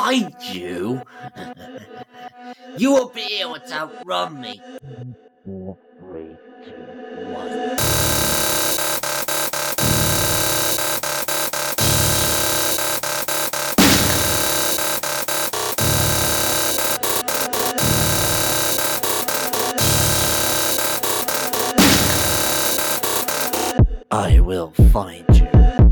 find you, you will be able to outrun me. 4, 3, 2, 1. I will find you.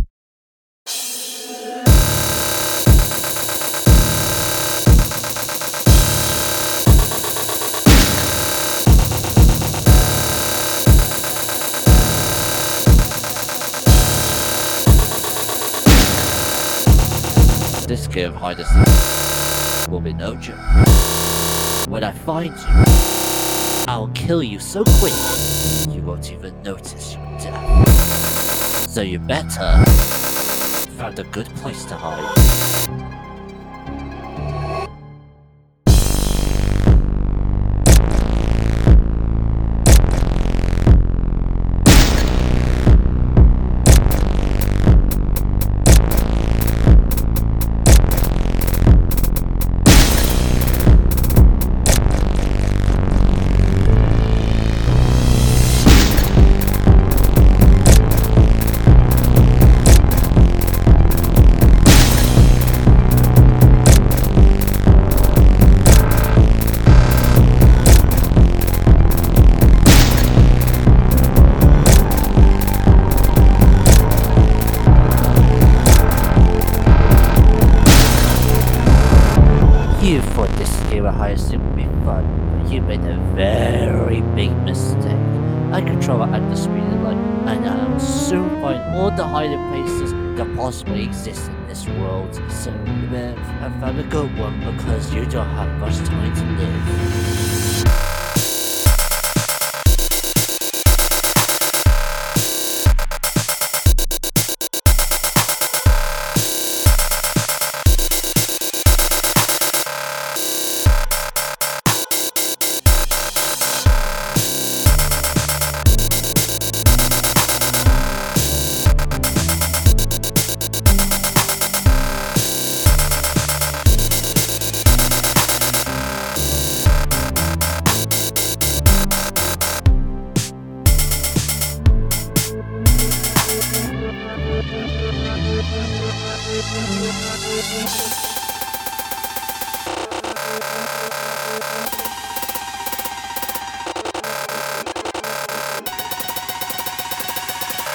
This game of hide and seek will be no joke. When I find you, I'll kill you so quick you won't even notice your death. So you better find a good place to hide. You thought this game of hide and seek would be fun, but you made a very big mistake. I control it at the speed of light, and I will soon find all the hiding places that possibly exist in this world. So, have a good one, because you don't have much time to live.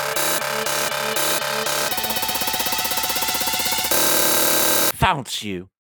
Found you.